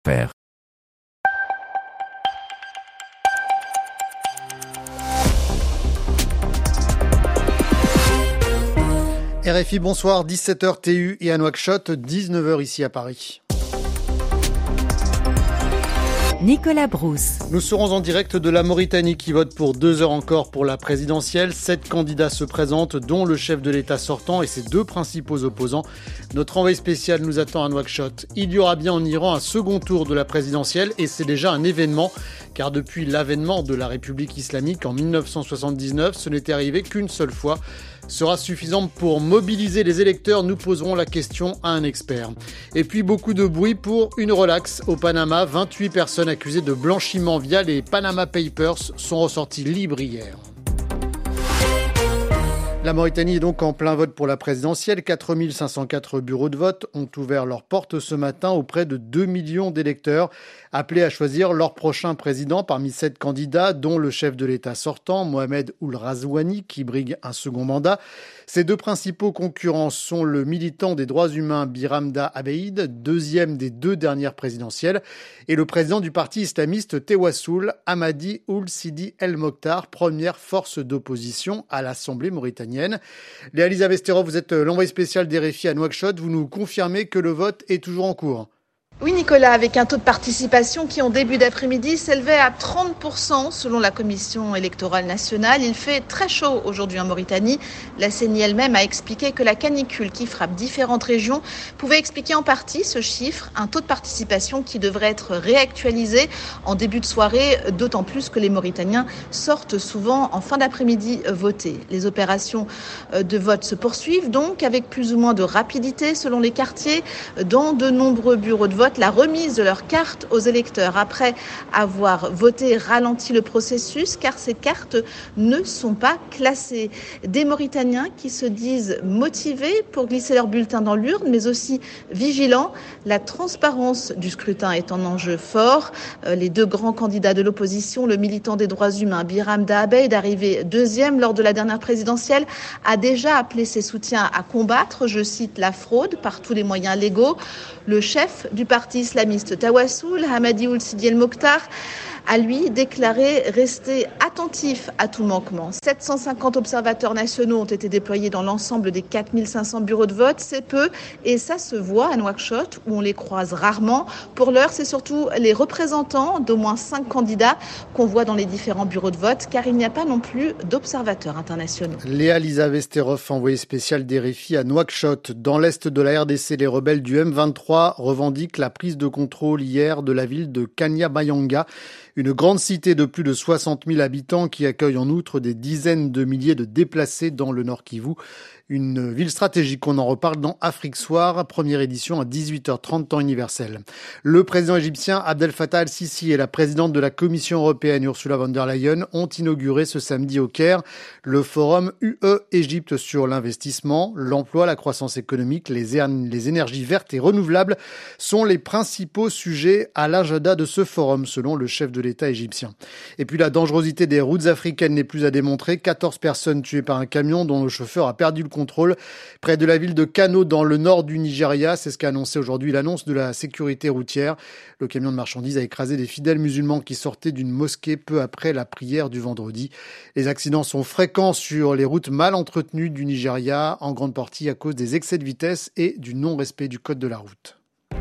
Faire. RFI, bonsoir, 17h TU et à Nouakchott, 19h ici à Paris. Nicolas Brousse. Nous serons en direct de la Mauritanie qui vote pour 2 heures encore pour la présidentielle. 7 candidats se présentent, dont le chef de l'État sortant et ses 2 principaux opposants. Notre envoyé spécial nous attend à Nouakchott. Il y aura bien en Iran un second tour de la présidentielle et c'est déjà un événement. Car depuis l'avènement de la République islamique en 1979, ce n'était arrivé qu'une seule fois. Sera suffisant pour mobiliser les électeurs? Nous poserons la question à un expert. Et puis beaucoup de bruit pour une relaxe au Panama. 28 personnes accusées de blanchiment via les Panama Papers sont ressorties libres hier. La Mauritanie est donc en plein vote pour la présidentielle. 4504 bureaux de vote ont ouvert leurs portes ce matin auprès de 2 millions d'électeurs appelés à choisir leur prochain président parmi 7 candidats, dont le chef de l'État sortant, Mohamed Ould Ghazouani, qui brigue un second mandat. Ses 2 principaux concurrents sont le militant des droits humains Biramda Abeid, deuxième des 2 dernières présidentielles, et le président du parti islamiste Tewassoul, Hamadi Ould Sidi El Mokhtar, première force d'opposition à l'Assemblée mauritanienne. Léa Elisabeth, vous êtes l'envoyé spécial d'RFI à Nouakchott. Vous nous confirmez que le vote est toujours en cours? Oui Nicolas, avec un taux de participation qui en début d'après-midi s'élevait à 30% selon la Commission électorale nationale. Il fait très chaud aujourd'hui en Mauritanie. La CENI elle-même a expliqué que la canicule qui frappe différentes régions pouvait expliquer en partie ce chiffre, un taux de participation qui devrait être réactualisé en début de soirée, d'autant plus que les Mauritaniens sortent souvent en fin d'après-midi voter. Les opérations de vote se poursuivent donc avec plus ou moins de rapidité selon les quartiers. Dans de nombreux bureaux de vote, la remise de leurs cartes aux électeurs après avoir voté ralentit le processus car ces cartes ne sont pas classées. Des Mauritaniens qui se disent motivés pour glisser leur bulletin dans l'urne mais aussi vigilants. La transparence du scrutin est un enjeu fort. Les 2 grands candidats de l'opposition, le militant des droits humains Biramda Abeid, arrivé 2e lors de la dernière présidentielle, a déjà appelé ses soutiens à combattre, je cite, la fraude par tous les moyens légaux. Le chef du parti islamiste Tewassoul, Hamadi Ould Sidi El Mokhtar, a lui déclaré rester attentif à tout manquement. 750 observateurs nationaux ont été déployés dans l'ensemble des 4500 bureaux de vote. C'est peu et ça se voit à Nouakchott où on les croise rarement. Pour l'heure, c'est surtout les représentants d'au moins 5 candidats qu'on voit dans les différents bureaux de vote car il n'y a pas non plus d'observateurs internationaux. Léa Elisabeth, envoyée spéciale d'RFI à Nouakchott. Dans l'est de la RDC, les rebelles du M23 revendiquent la prise de contrôle hier de la ville de Kanya-Bayanga. Une grande cité de plus de 60 000 habitants qui accueille en outre des dizaines de milliers de déplacés dans le Nord Kivu. Une ville stratégique, on en reparle dans Afrique Soir, première édition à 18h30 temps universel. Le président égyptien Abdel Fattah al-Sisi et la présidente de la Commission européenne Ursula von der Leyen ont inauguré ce samedi au Caire le forum UE-Égypte sur l'investissement, l'emploi, la croissance économique, les énergies vertes et renouvelables sont les principaux sujets à l'agenda de ce forum selon le chef de l'État égyptien. Et puis la dangerosité des routes africaines n'est plus à démontrer. 14 personnes tuées par un camion dont le chauffeur a perdu le contrôle près de la ville de Kano dans le nord du Nigeria. C'est ce qu'a annoncé aujourd'hui l'annonce de la sécurité routière. Le camion de marchandises a écrasé des fidèles musulmans qui sortaient d'une mosquée peu après la prière du vendredi. Les accidents sont fréquents sur les routes mal entretenues du Nigeria, en grande partie à cause des excès de vitesse et du non-respect du code de la route.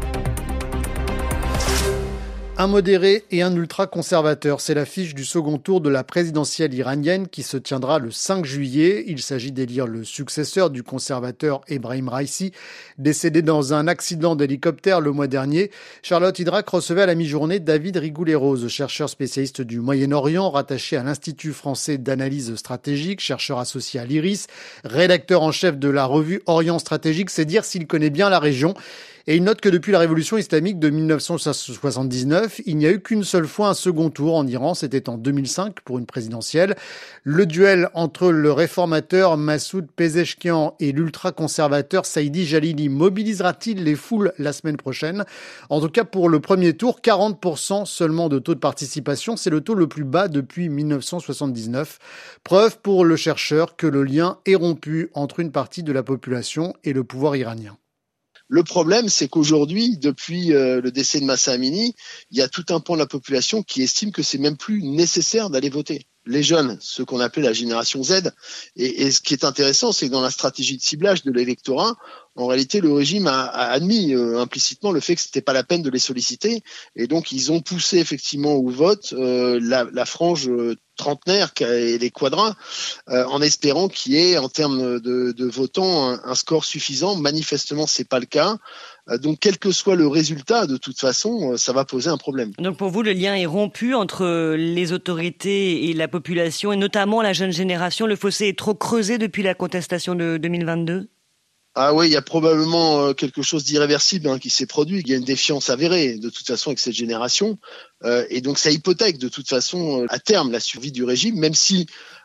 Un modéré et un ultra-conservateur, c'est l'affiche du second tour de la présidentielle iranienne qui se tiendra le 5 juillet. Il s'agit d'élire le successeur du conservateur Ebrahim Raisi, décédé dans un accident d'hélicoptère le mois dernier. Charlotte Hydrac recevait à la mi-journée David Rigoulet-Rose, chercheur spécialiste du Moyen-Orient, rattaché à l'Institut français d'analyse stratégique, chercheur associé à l'IRIS, rédacteur en chef de la revue Orient Stratégique. C'est dire s'il connaît bien la région. Et il note que depuis la révolution islamique de 1979, il n'y a eu qu'une seule fois un second tour en Iran, c'était en 2005 pour une présidentielle. Le duel entre le réformateur Massoud Pezeshkian et l'ultra-conservateur Saïdi Jalili mobilisera-t-il les foules la semaine prochaine? En tout cas, pour le premier tour, 40% seulement de taux de participation, c'est le taux le plus bas depuis 1979. Preuve pour le chercheur que le lien est rompu entre une partie de la population et le pouvoir iranien. Le problème, c'est qu'aujourd'hui, depuis le décès de Mahsa Amini, il y a tout un pan de la population qui estime que c'est même plus nécessaire d'aller voter. Les jeunes, ceux qu'on appelle la génération Z. Et ce qui est intéressant, c'est que dans la stratégie de ciblage de l'électorat, en réalité, le régime a admis implicitement le fait que c'était pas la peine de les solliciter. Et donc, ils ont poussé effectivement au vote la frange trentenaire et les quadras, en espérant qu'il y ait, en termes de votants, un score suffisant. Manifestement, c'est pas le cas. Donc, quel que soit le résultat, de toute façon, ça va poser un problème. Donc, pour vous, le lien est rompu entre les autorités et la population, et notamment la jeune génération. Le fossé est trop creusé depuis la contestation de 2022 ? Ah oui, il y a probablement quelque chose d'irréversible qui s'est produit. Il y a une défiance avérée, de toute façon, avec cette génération. Et donc, ça hypothèque, de toute façon, à terme, la survie du régime, même si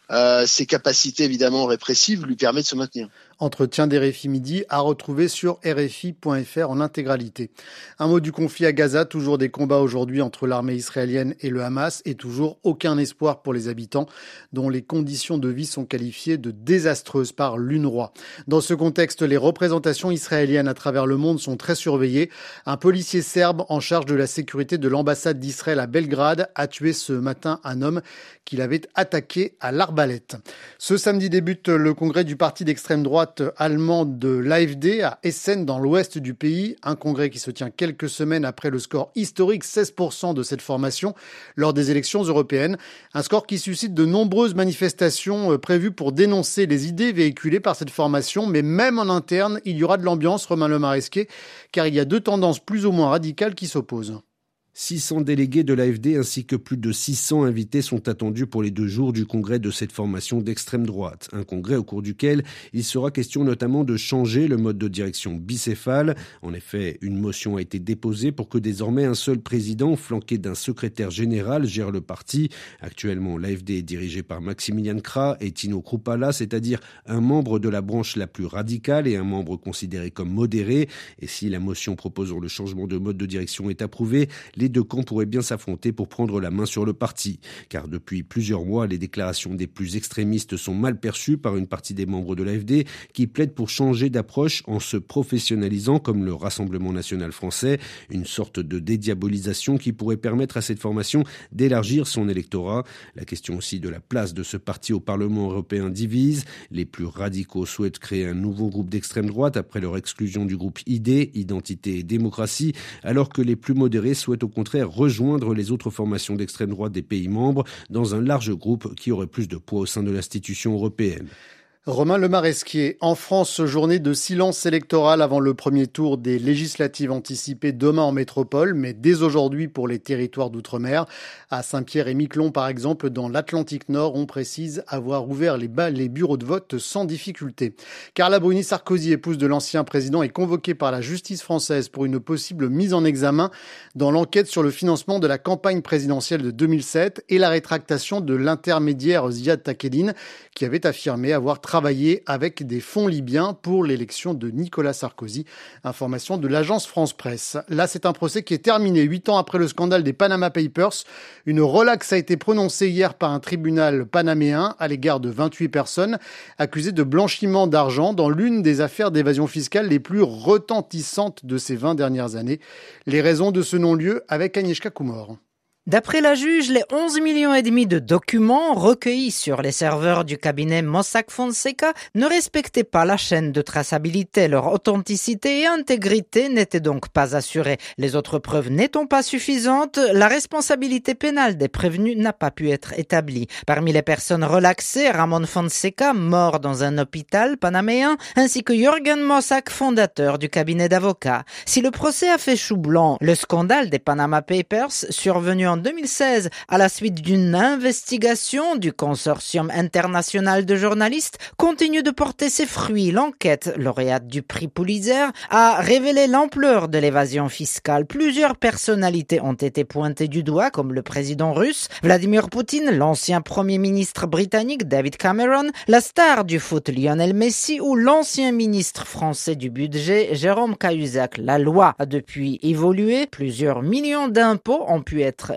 ses capacités, évidemment, répressives lui permettent de se maintenir. Entretien d'RFI Midi à retrouver sur rfi.fr en intégralité. Un mot du conflit à Gaza, toujours des combats aujourd'hui entre l'armée israélienne et le Hamas et toujours aucun espoir pour les habitants dont les conditions de vie sont qualifiées de désastreuses par l'UNRWA. Dans ce contexte, les représentations israéliennes à travers le monde sont très surveillées. Un policier serbe en charge de la sécurité de l'ambassade d'Israël à Belgrade a tué ce matin un homme qu'il avait attaqué à l'arbalète. Ce samedi débute le congrès du parti d'extrême droite allemande de l'AfD à Essen dans l'ouest du pays. Un congrès qui se tient quelques semaines après le score historique 16% de cette formation lors des élections européennes. Un score qui suscite de nombreuses manifestations prévues pour dénoncer les idées véhiculées par cette formation. Mais même en interne, il y aura de l'ambiance, Romain Lemaresquier, car il y a deux tendances plus ou moins radicales qui s'opposent. 600 délégués de l'AfD ainsi que plus de 600 invités sont attendus pour les 2 jours du congrès de cette formation d'extrême droite. Un congrès au cours duquel il sera question notamment de changer le mode de direction bicéphale. En effet, une motion a été déposée pour que désormais un seul président, flanqué d'un secrétaire général, gère le parti. Actuellement, l'AfD est dirigée par Maximilian Krah et Tino Kruppala, c'est-à-dire un membre de la branche la plus radicale et un membre considéré comme modéré. Et si la motion proposant le changement de mode de direction est approuvée, les deux camps pourraient bien s'affronter pour prendre la main sur le parti. Car depuis plusieurs mois, les déclarations des plus extrémistes sont mal perçues par une partie des membres de l'AfD qui plaident pour changer d'approche en se professionnalisant comme le Rassemblement national français, une sorte de dédiabolisation qui pourrait permettre à cette formation d'élargir son électorat. La question aussi de la place de ce parti au Parlement européen divise. Les plus radicaux souhaitent créer un nouveau groupe d'extrême droite après leur exclusion du groupe ID, Identité et Démocratie, alors que les plus modérés souhaitent au contraire rejoindre les autres formations d'extrême droite des pays membres dans un large groupe qui aurait plus de poids au sein de l'institution européenne. Romain Lemaresquier, en France, journée de silence électoral avant le premier tour des législatives anticipées demain en métropole, mais dès aujourd'hui pour les territoires d'outre-mer. À Saint-Pierre et Miquelon, par exemple, dans l'Atlantique Nord, on précise avoir ouvert les bureaux de vote sans difficulté. Carla Bruni Sarkozy, épouse de l'ancien président, est convoquée par la justice française pour une possible mise en examen dans l'enquête sur le financement de la campagne présidentielle de 2007 et la rétractation de l'intermédiaire Ziad Takieddine, qui avait affirmé avoir travaillé avec des fonds libyens pour l'élection de Nicolas Sarkozy. Information de l'agence France Presse. Là, c'est un procès qui est terminé 8 ans après le scandale des Panama Papers. Une relaxe a été prononcée hier par un tribunal panaméen à l'égard de 28 personnes accusées de blanchiment d'argent dans l'une des affaires d'évasion fiscale les plus retentissantes de ces 20 dernières années. Les raisons de ce non-lieu avec Agnieszka Kumor. D'après la juge, les 11,5 millions de documents recueillis sur les serveurs du cabinet Mossack Fonseca ne respectaient pas la chaîne de traçabilité. Leur authenticité et intégrité n'étaient donc pas assurées. Les autres preuves n'étant pas suffisantes, la responsabilité pénale des prévenus n'a pas pu être établie. Parmi les personnes relaxées, Ramon Fonseca, mort dans un hôpital panaméen, ainsi que Jürgen Mossack, fondateur du cabinet d'avocats. Si le procès a fait chou blanc, le scandale des Panama Papers, survenu en 2016, à la suite d'une investigation du consortium international de journalistes, continue de porter ses fruits. L'enquête, lauréate du prix Pulitzer, a révélé l'ampleur de l'évasion fiscale. Plusieurs personnalités ont été pointées du doigt, comme le président russe Vladimir Poutine, l'ancien premier ministre britannique David Cameron, la star du foot Lionel Messi ou l'ancien ministre français du budget Jérôme Cahuzac. La loi a depuis évolué. Plusieurs millions d'impôts ont pu être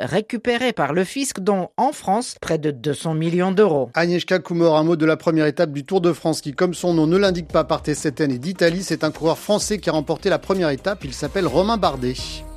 récupérés par le fisc, dont en France près de 200 millions d'euros. Agnieszka Kumor, un mot de la première étape du Tour de France qui, comme son nom ne l'indique pas, partait cette année d'Italie. C'est un coureur français qui a remporté la première étape. Il s'appelle Romain Bardet.